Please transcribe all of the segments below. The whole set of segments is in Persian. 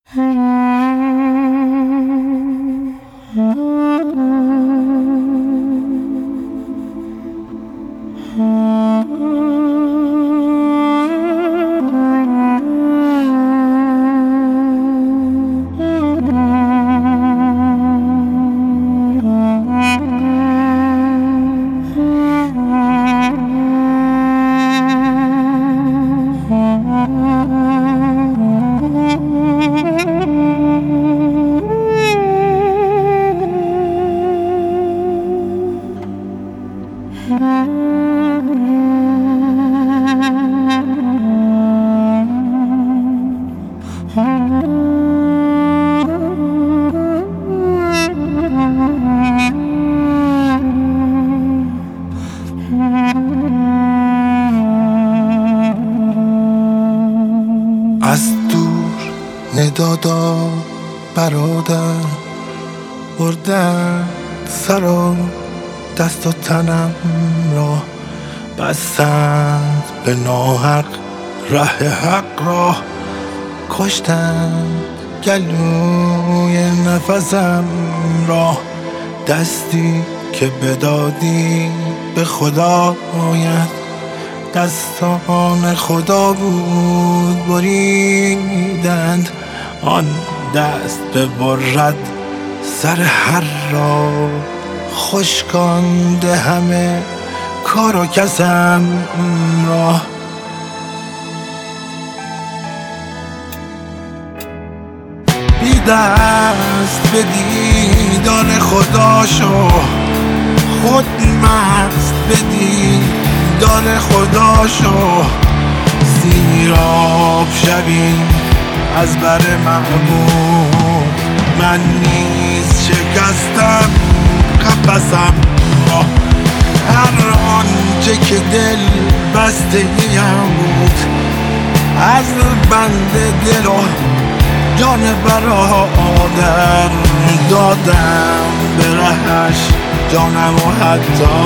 از دور ندادا برادر بردن سر و دست و تنم را، بستند به ناحق ره حق را، کشتند گلوی نفسم را. دستی که بدادی به خدایت، دستان خدا بود بریدند. آن دست ببرد سر هر را، خشکانده همه کار و کسم را. بی دست به دیدار خدا شو، خود مست به دیدار خدا شو. سیراب شوی از بر محبوب، من نیز شکستم قفسم را. هر آنچه که دل بسته ایم بود، از بند دل و جان برادر دادم به رهش جانم و حتی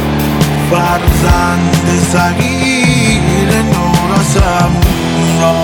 فرزند صغیر نورسم را.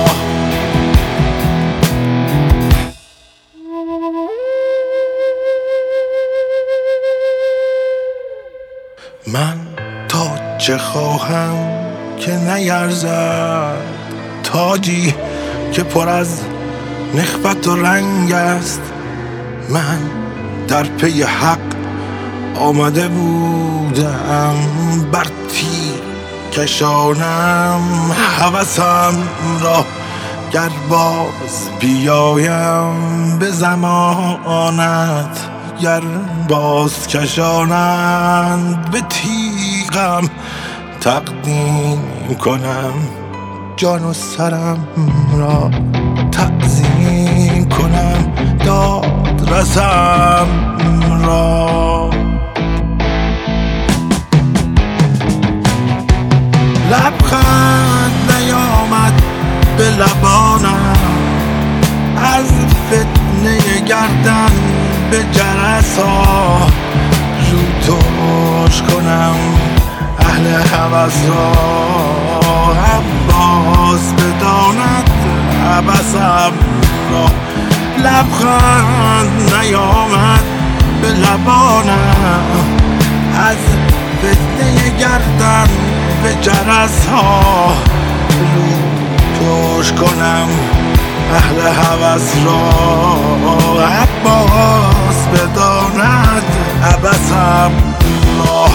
من تا چه خواهم که نیرزد، تاجی که پر از نخوت و رنگ است. من در پی حق آمده بودم، بر تیر کشانم هوسم را. گر باز بیایم به زمانت، گر باز کشانند به تیغم، تقدیم کنم جان و سرم را. تعظیم کنم داد رسم را. لبخند نیامد به لبانم، از فتنه گردن به جرس ها. رو ترش کنم اهل هوس را، عباس بداند عبسم را. لبخند نیامد به لبانم، از فتنه گردن به جرس ها. رو ترش کنم اهل هوس را، عباس بداند عبسم را.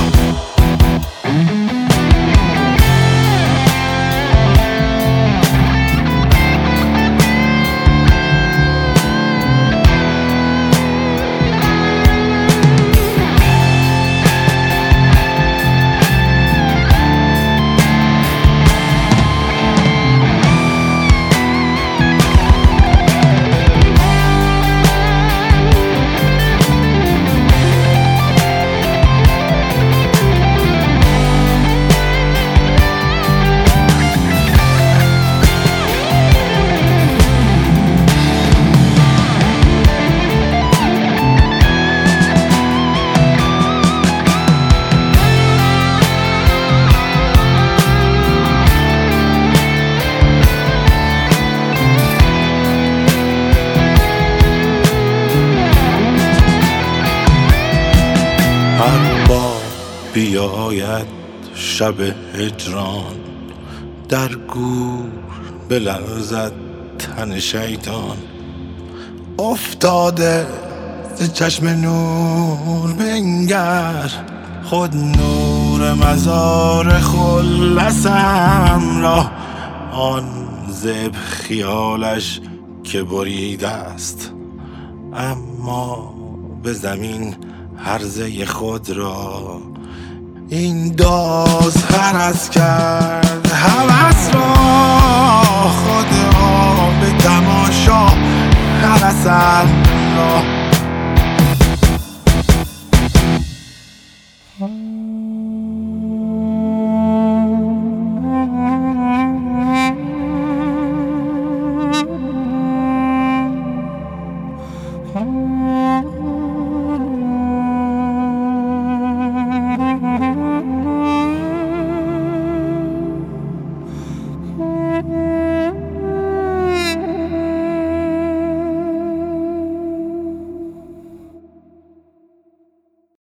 شاید شب هجران در گور بلرزد تن شیطان. افتاده ز چشم نور بنگر، خود نور مزار خلصم را. آن زب خیالش که بریده است، اما به زمین هرزه خود را. این داز هرس کرد هوس را، خود را به تماشا هرسم را.